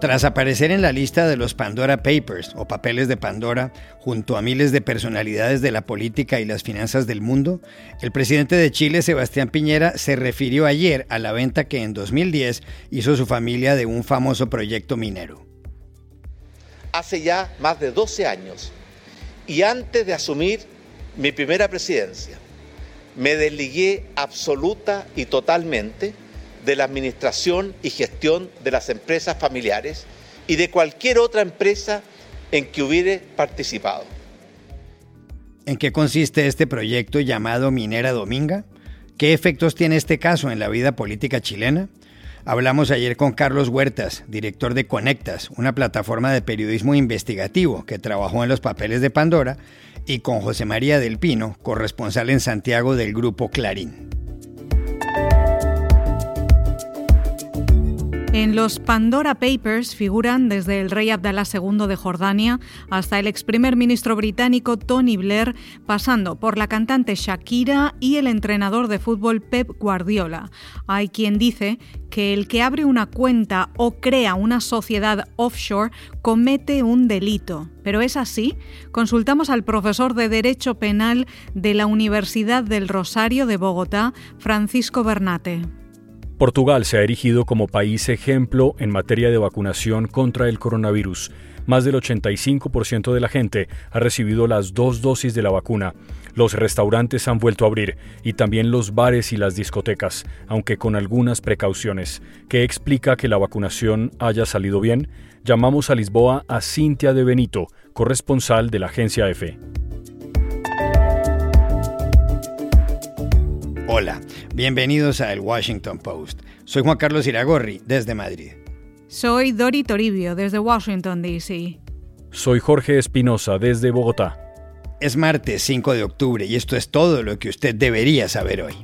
Tras aparecer en la lista de los Pandora Papers o papeles de Pandora, junto a miles de personalidades de la política y las finanzas del mundo, el presidente de Chile, Sebastián Piñera, se refirió ayer a la venta que en 2010 hizo su familia de un famoso proyecto minero. Hace ya más de 12 años, y antes de asumir mi primera presidencia, me desligué absoluta y totalmente de la administración y gestión de las empresas familiares y de cualquier otra empresa en que hubiere participado. ¿En qué consiste este proyecto llamado Minera Dominga? ¿Qué efectos tiene este caso en la vida política chilena? Hablamos ayer con Carlos Huertas, director de Conectas, una plataforma de periodismo investigativo que trabajó en los papeles de Pandora, y con José María del Pino, corresponsal en Santiago del Grupo Clarín. En los Pandora Papers figuran desde el rey Abdalá II de Jordania hasta el ex primer ministro británico Tony Blair, pasando por la cantante Shakira y el entrenador de fútbol Pep Guardiola. Hay quien dice que el que abre una cuenta o crea una sociedad offshore comete un delito. ¿Pero es así? Consultamos al profesor de Derecho Penal de la Universidad del Rosario de Bogotá, Francisco Bernate. Portugal se ha erigido como país ejemplo en materia de vacunación contra el coronavirus. Más del 85% de la gente ha recibido las 2 dosis de la vacuna. Los restaurantes han vuelto a abrir y también los bares y las discotecas, aunque con algunas precauciones. ¿Qué explica que la vacunación haya salido bien? Llamamos a Lisboa a Cintia de Benito, corresponsal de la agencia EFE. Hola, bienvenidos a El Washington Post. Soy Juan Carlos Iragorri, desde Madrid. Soy Dori Toribio, desde Washington, D.C. Soy Jorge Espinosa, desde Bogotá. Es martes 5 de octubre y esto es todo lo que usted debería saber hoy.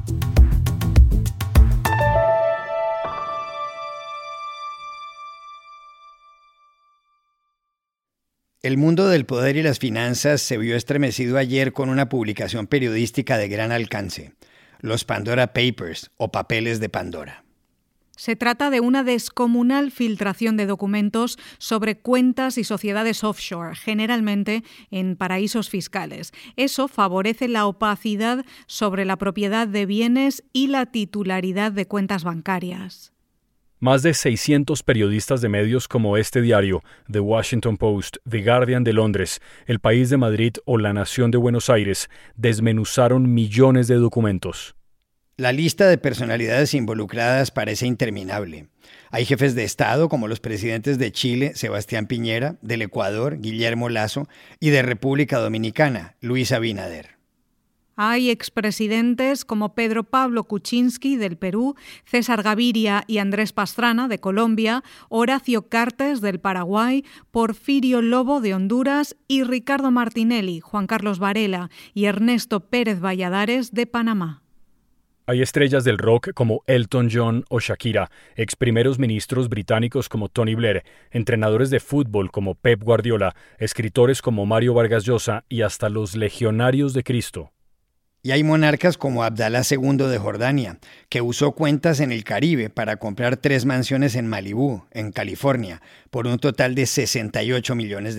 El mundo del poder y las finanzas se vio estremecido ayer con una publicación periodística de gran alcance, los Pandora Papers o papeles de Pandora. Se trata de una descomunal filtración de documentos sobre cuentas y sociedades offshore, generalmente en paraísos fiscales. Eso favorece la opacidad sobre la propiedad de bienes y la titularidad de cuentas bancarias. Más de 600 periodistas de medios como este diario, The Washington Post, The Guardian de Londres, El País de Madrid o La Nación de Buenos Aires desmenuzaron millones de documentos. La lista de personalidades involucradas parece interminable. Hay jefes de Estado como los presidentes de Chile, Sebastián Piñera, del Ecuador, Guillermo Lasso, y de República Dominicana, Luis Abinader. Hay expresidentes como Pedro Pablo Kuczynski, del Perú, César Gaviria y Andrés Pastrana, de Colombia, Horacio Cartes, del Paraguay, Porfirio Lobo, de Honduras, y Ricardo Martinelli, Juan Carlos Varela y Ernesto Pérez Valladares, de Panamá. Hay estrellas del rock como Elton John o Shakira, ex primeros ministros británicos como Tony Blair, entrenadores de fútbol como Pep Guardiola, escritores como Mario Vargas Llosa y hasta los legionarios de Cristo. Y hay monarcas como Abdalá II de Jordania, que usó cuentas en el Caribe para comprar 3 mansiones en Malibú, en California, por un total de $68 millones.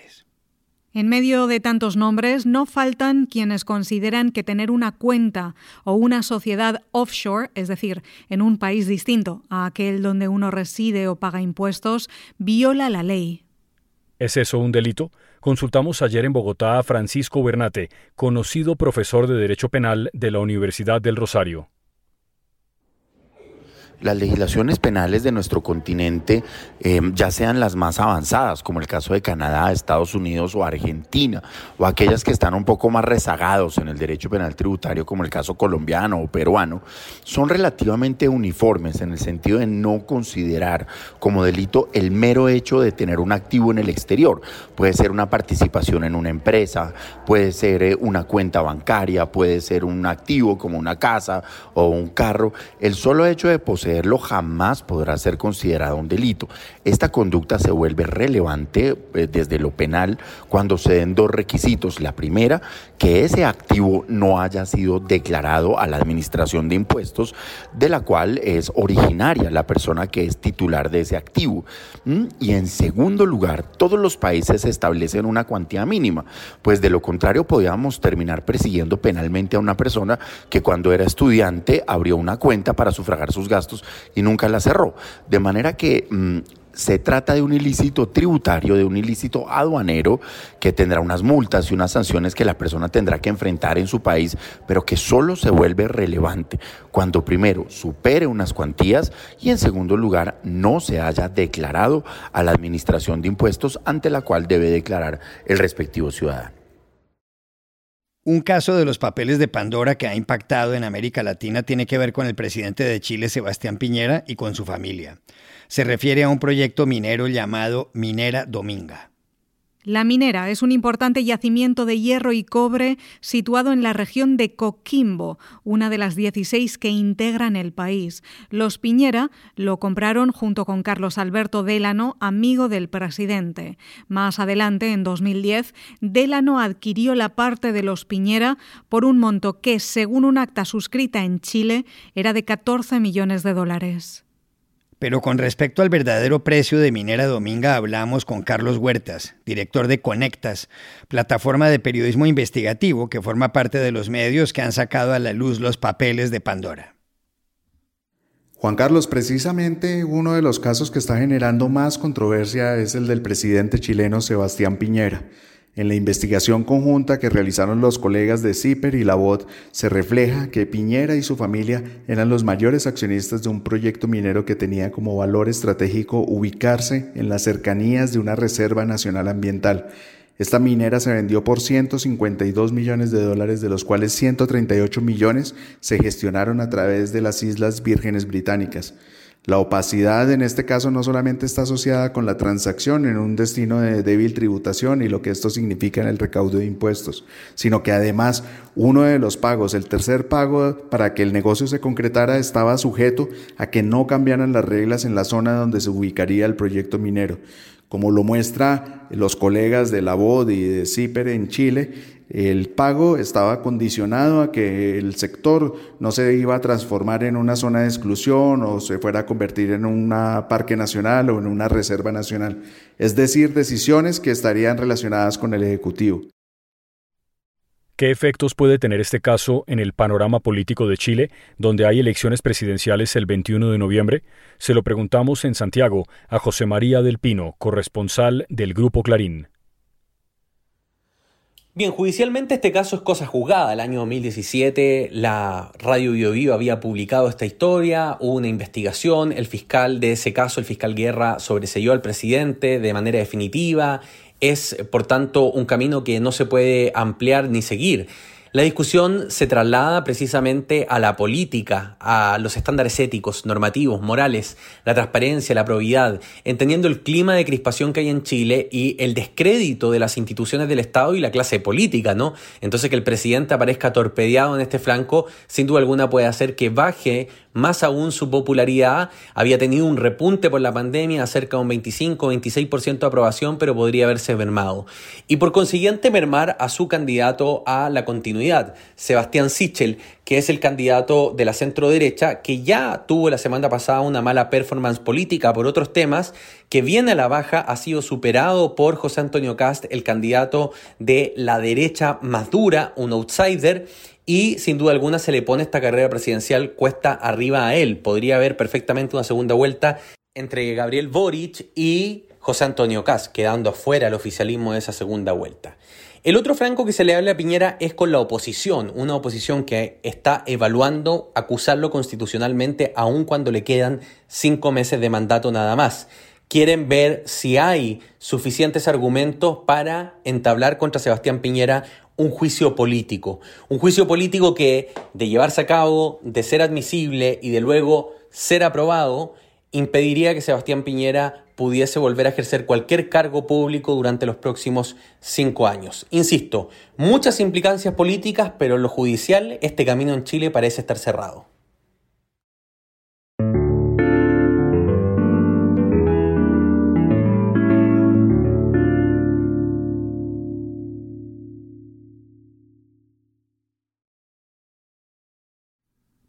En medio de tantos nombres, no faltan quienes consideran que tener una cuenta o una sociedad offshore, es decir, en un país distinto a aquel donde uno reside o paga impuestos, viola la ley. ¿Es eso un delito? Consultamos ayer en Bogotá a Francisco Bernate, conocido profesor de Derecho Penal de la Universidad del Rosario. Las legislaciones penales de nuestro continente, ya sean las más avanzadas, como el caso de Canadá, Estados Unidos o Argentina, o aquellas que están un poco más rezagados en el derecho penal tributario, como el caso colombiano o peruano, son relativamente uniformes en el sentido de no considerar como delito el mero hecho de tener un activo en el exterior. Puede ser una participación en una empresa, puede ser una cuenta bancaria, puede ser un activo como una casa o un carro. El solo hecho de poseer concederlo jamás podrá ser considerado un delito. Esta conducta se vuelve relevante desde lo penal cuando se den dos requisitos. La primera, que ese activo no haya sido declarado a la administración de impuestos de la cual es originaria la persona que es titular de ese activo. Y en segundo lugar, todos los países establecen una cuantía mínima, pues de lo contrario podríamos terminar persiguiendo penalmente a una persona que cuando era estudiante abrió una cuenta para sufragar sus gastos y nunca la cerró. De manera que se trata de un ilícito tributario, de un ilícito aduanero que tendrá unas multas y unas sanciones que la persona tendrá que enfrentar en su país, pero que solo se vuelve relevante cuando primero supere unas cuantías y en segundo lugar no se haya declarado a la administración de impuestos ante la cual debe declarar el respectivo ciudadano. Un caso de los papeles de Pandora que ha impactado en América Latina tiene que ver con el presidente de Chile, Sebastián Piñera, y con su familia. Se refiere a un proyecto minero llamado Minera Dominga. La Minera es un importante yacimiento de hierro y cobre situado en la región de Coquimbo, una de las 16 que integran el país. Los Piñera lo compraron junto con Carlos Alberto Delano, amigo del presidente. Más adelante, en 2010, Delano adquirió la parte de los Piñera por un monto que, según un acta suscrita en Chile, era de $14 millones. Pero con respecto al verdadero precio de Minera Dominga hablamos con Carlos Huertas, director de Conectas, plataforma de periodismo investigativo que forma parte de los medios que han sacado a la luz los papeles de Pandora. Juan Carlos, precisamente uno de los casos que está generando más controversia es el del presidente chileno Sebastián Piñera. En la investigación conjunta que realizaron los colegas de CIPER y La Voz, se refleja que Piñera y su familia eran los mayores accionistas de un proyecto minero que tenía como valor estratégico ubicarse en las cercanías de una reserva nacional ambiental. Esta minera se vendió por $152 millones, de los cuales 138 millones se gestionaron a través de las Islas Vírgenes Británicas. La opacidad en este caso no solamente está asociada con la transacción en un destino de débil tributación y lo que esto significa en el recaudo de impuestos, sino que además uno de los pagos, el tercer pago para que el negocio se concretara, estaba sujeto a que no cambiaran las reglas en la zona donde se ubicaría el proyecto minero. Como lo muestra los colegas de La Voz y de CIPER en Chile, el pago estaba condicionado a que el sector no se iba a transformar en una zona de exclusión o se fuera a convertir en un parque nacional o en una reserva nacional. Es decir, decisiones que estarían relacionadas con el Ejecutivo. ¿Qué efectos puede tener este caso en el panorama político de Chile, donde hay elecciones presidenciales el 21 de noviembre? Se lo preguntamos en Santiago a José María del Pino, corresponsal del Grupo Clarín. Bien, judicialmente este caso es cosa juzgada. El año 2017 la Radio Bio Bio había publicado esta historia, hubo una investigación, el fiscal de ese caso, el fiscal Guerra, sobreseyó al presidente de manera definitiva. Es, por tanto, un camino que no se puede ampliar ni seguir. La discusión se traslada precisamente a la política, a los estándares éticos, normativos, morales, la transparencia, la probidad, entendiendo el clima de crispación que hay en Chile y el descrédito de las instituciones del Estado y la clase política, ¿no? Entonces que el presidente aparezca torpedeado en este flanco, sin duda alguna puede hacer que baje más aún su popularidad. Había tenido un repunte por la pandemia, cerca de un 25-26% de aprobación, pero podría haberse mermado. Y por consiguiente mermar a su candidato a la continuidad, Sebastián Sichel, que es el candidato de la centro-derecha, que ya tuvo la semana pasada una mala performance política por otros temas, que viene a la baja, ha sido superado por José Antonio Kast, el candidato de la derecha más dura, un outsider, y sin duda alguna se le pone esta carrera presidencial cuesta arriba a él. Podría haber perfectamente una segunda vuelta entre Gabriel Boric y José Antonio Kast, quedando afuera el oficialismo de esa segunda vuelta. El otro flanco que se le habla a Piñera es con la oposición, una oposición que está evaluando acusarlo constitucionalmente aun cuando le quedan 5 meses de mandato nada más. Quieren ver si hay suficientes argumentos para entablar contra Sebastián Piñera un juicio político que, de llevarse a cabo, de ser admisible y de luego ser aprobado, impediría que Sebastián Piñera pudiese volver a ejercer cualquier cargo público durante los próximos 5 años. Insisto, muchas implicancias políticas, pero en lo judicial este camino en Chile parece estar cerrado.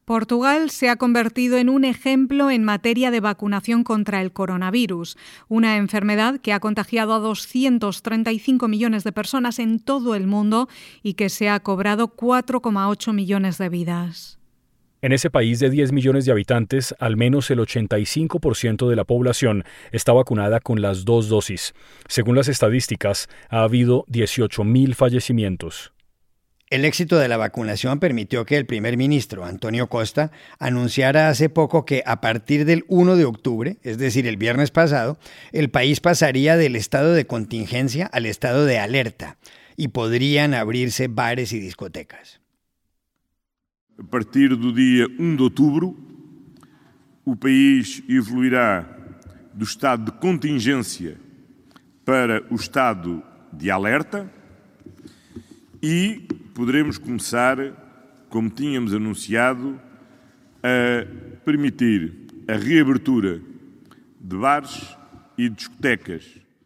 Portugal se ha convertido en un ejemplo en materia de vacunación contra el coronavirus, una enfermedad que ha contagiado a 235 millones de personas en todo el mundo y que se ha cobrado 4,8 millones de vidas. En ese país de 10 millones de habitantes, al menos el 85% de la población está vacunada con las 2 dosis. Según las estadísticas, ha habido 18.000 fallecimientos. El éxito de la vacunación permitió que el primer ministro, Antonio Costa, anunciara hace poco que a partir del 1 de octubre, es decir, el viernes pasado, el país pasaría del estado de contingencia al estado de alerta y podrían abrirse bares y discotecas. A partir do dia 1 de outubro, o país evoluirá do estado de contingência para o estado de alerta e poderemos começar, como tínhamos anunciado, a permitir a reabertura de bares e discotecas.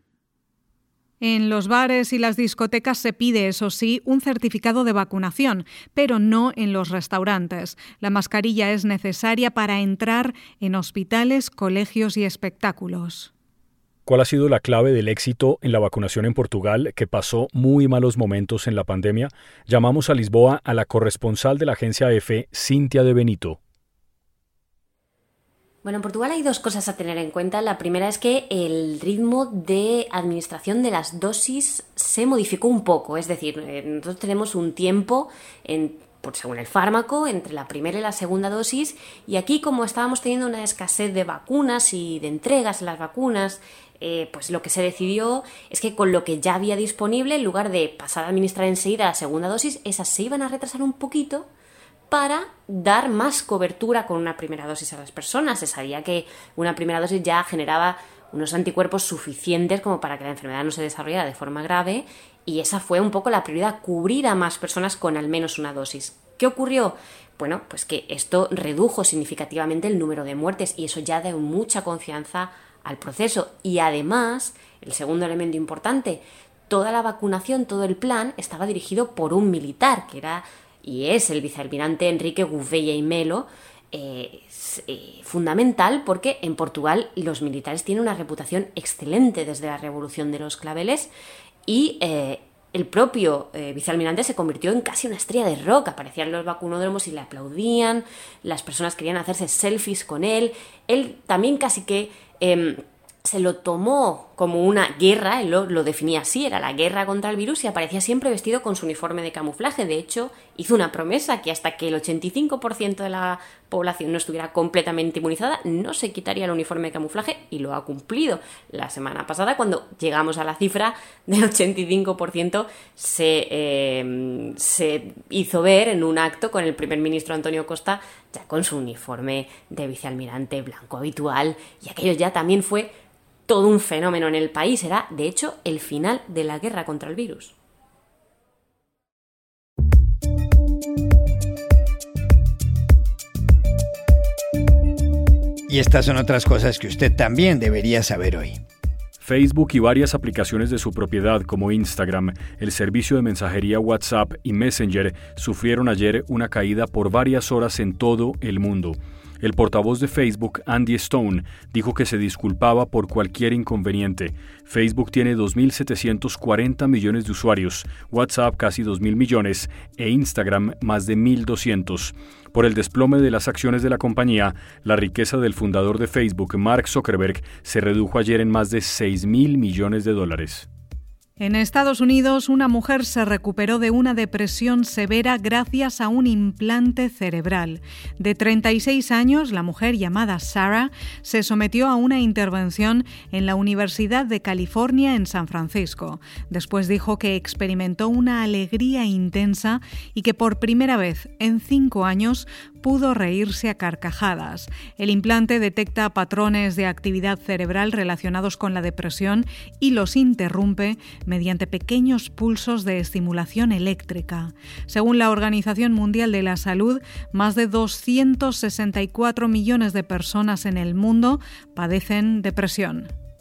En los bares y las discotecas se pide, eso sí, un certificado de vacunación, pero no en los restaurantes. La mascarilla es necesaria para entrar en hospitales, colegios y espectáculos. ¿Cuál ha sido la clave del éxito en la vacunación en Portugal, que pasó muy malos momentos en la pandemia? Llamamos a Lisboa a la corresponsal de la agencia EFE, Cintia de Benito. Bueno, en Portugal hay 2 cosas a tener en cuenta. La primera es que el ritmo de administración de las dosis se modificó un poco. Es decir, nosotros tenemos un tiempo, según el fármaco, entre la primera y la segunda dosis. Y aquí, como estábamos teniendo una escasez de vacunas y de entregas de las vacunas, pues lo que se decidió es que con lo que ya había disponible, en lugar de pasar a administrar enseguida la segunda dosis, esas se iban a retrasar un poquito para dar más cobertura con una primera dosis a las personas. Se sabía que una primera dosis ya generaba unos anticuerpos suficientes como para que la enfermedad no se desarrollara de forma grave, y esa fue un poco la prioridad, cubrir a más personas con al menos una dosis. ¿Qué ocurrió? Bueno, pues que esto redujo significativamente el número de muertes y eso ya dio mucha confianza al proceso. Y además, el segundo elemento importante, toda la vacunación, todo el plan estaba dirigido por un militar, que era y es el vicealmirante Henrique Gouveia y Melo, fundamental porque en Portugal los militares tienen una reputación excelente desde la Revolución de los Claveles y el propio vicealmirante se convirtió en casi una estrella de rock. Aparecían los vacunódromos y le aplaudían, las personas querían hacerse selfies con él. Él también casi que se lo tomó como una guerra, él lo definía así, era la guerra contra el virus, y aparecía siempre vestido con su uniforme de camuflaje. De hecho, hizo una promesa que hasta que el 85% de la población no estuviera completamente inmunizada, no se quitaría el uniforme de camuflaje, y lo ha cumplido. La semana pasada, cuando llegamos a la cifra del 85%, se hizo ver en un acto con el primer ministro Antonio Costa, ya con su uniforme de vicealmirante blanco habitual, y aquello ya también fue todo un fenómeno en el país. Era, de hecho, el final de la guerra contra el virus. Y estas son otras cosas que usted también debería saber hoy. Facebook y varias aplicaciones de su propiedad como Instagram, el servicio de mensajería WhatsApp y Messenger sufrieron ayer una caída por varias horas en todo el mundo. El portavoz de Facebook, Andy Stone, dijo que se disculpaba por cualquier inconveniente. Facebook tiene 2.740 millones de usuarios, WhatsApp casi 2.000 millones e Instagram más de 1.200. Por el desplome de las acciones de la compañía, la riqueza del fundador de Facebook, Mark Zuckerberg, se redujo ayer en más de 6.000 millones de dólares. En Estados Unidos, una mujer se recuperó de una depresión severa gracias a un implante cerebral. De 36 años, la mujer llamada Sarah se sometió a una intervención en la Universidad de California en San Francisco. Después dijo que experimentó una alegría intensa y que por primera vez en 5 años pudo reírse a carcajadas. El implante detecta patrones de actividad cerebral relacionados con la depresión y los interrumpe mediante pequeños pulsos de estimulación eléctrica. Según la Organización Mundial de la Salud, más de 264 millones de personas en el mundo padecen depresión.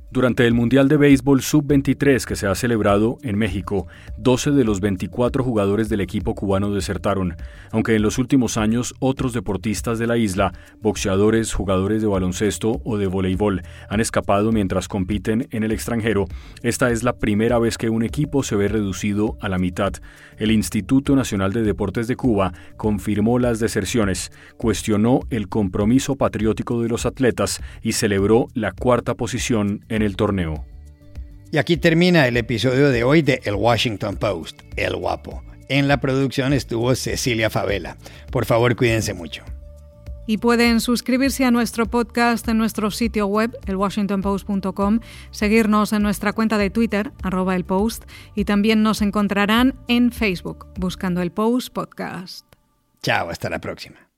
Durante el Mundial de Béisbol Sub-23 que se ha celebrado en México, 12 de los 24 jugadores del equipo cubano desertaron, aunque en los últimos años otros deportistas de la isla, boxeadores, jugadores de baloncesto o de voleibol, han escapado mientras compiten en el extranjero. Esta es la primera vez que un equipo se ve reducido a la mitad. El Instituto Nacional de Deportes de Cuba confirmó las deserciones, cuestionó el compromiso patriótico de los atletas y celebró la cuarta posición en el torneo. Y aquí termina el episodio de hoy de El Washington Post, El Guapo. En la producción estuvo Cecilia Favela. Por favor, cuídense mucho. Y pueden suscribirse a nuestro podcast en nuestro sitio web, elwashingtonpost.com, seguirnos en nuestra cuenta de Twitter, @elpost, y también nos encontrarán en Facebook, buscando El Post Podcast. Chao, hasta la próxima.